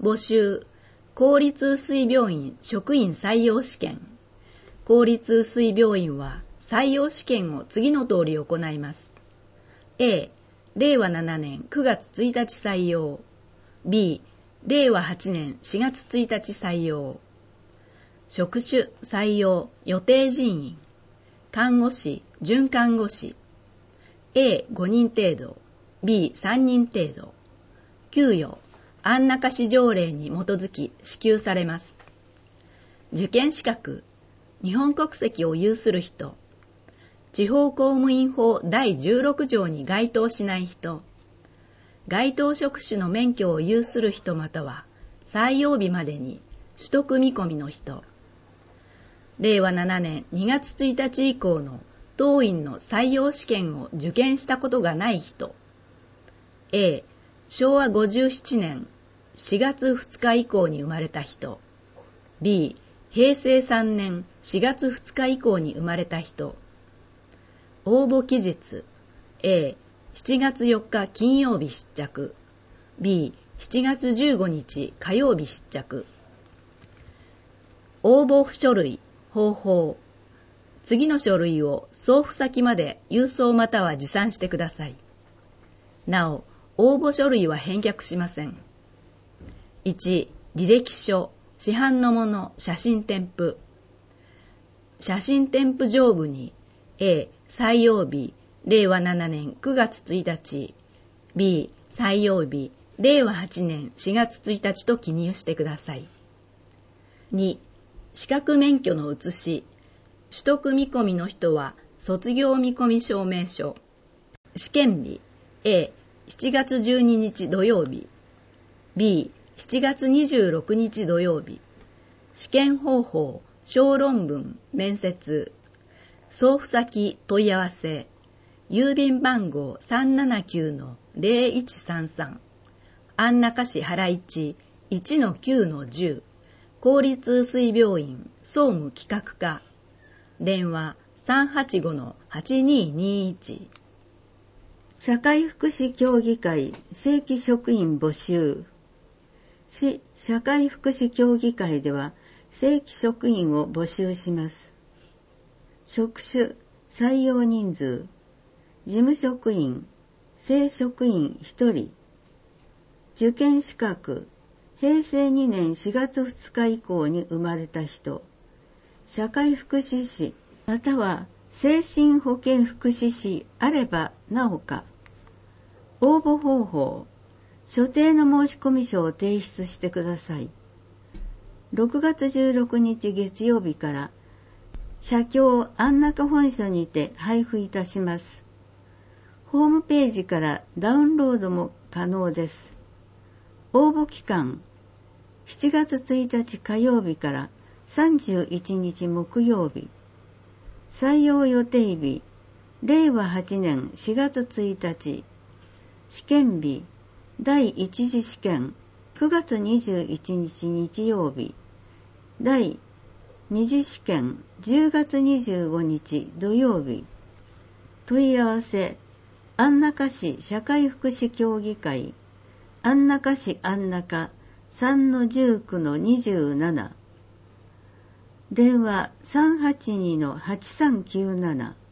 募集、公立雨水病院職員採用試験。公立雨水病院は採用試験を次の通り行います。A、令和7年9月1日採用。B、令和8年4月1日採用。職種採用予定人員。看護師、准看護師。A、5人程度。B、3人程度。給与、安中市条例に基づき支給されます。受験資格、日本国籍を有する人。地方公務員法第16条に該当しない人。該当職種の免許を有する人または採用日までに取得見込みの人。令和7年2月1日以降の当院の採用試験を受験したことがない人。A、昭和57年4月2日以降に生まれた人。B、平成3年4月2日以降に生まれた人。応募期日 A、7月4日金曜日出着。B、7月15日火曜日出着。応募書類、方法。次の書類を送付先まで郵送または持参してください。なお、応募書類は返却しません。1、履歴書、市販のもの、写真添付。写真添付上部に A、採用日、令和7年9月1日。B、採用日、令和8年4月1日と記入してください。2、資格免許の写し。取得見込みの人は卒業見込み証明書。試験日 A、7月12日土曜日。B、7月26日土曜日。試験方法、小論文、面接。送付先問い合わせ。郵便番号 379-0133。安中市原市 1-9-10。公立雨水病院総務企画課。電話 385-8221。 社会福祉協議会正規職員募集。市社会福祉協議会では正規職員を募集します。職種、採用人数、事務職員、正職員1人。受験資格、平成2年4月2日以降に生まれた人。社会福祉士または精神保健福祉士あればなおか。応募方法、所定の申込書を提出してください。6月16日月曜日から社協安中本所にて配布いたします。ホームページからダウンロードも可能です。応募期間、7月1日火曜日から31日木曜日。採用予定日、令和8年4月1日。試験日、第一次試験、9月21日日曜日。第二次試験、10月25日土曜日。問い合わせ、安中市社会福祉協議会、安中市安中 3-19-27。電話 382-8397。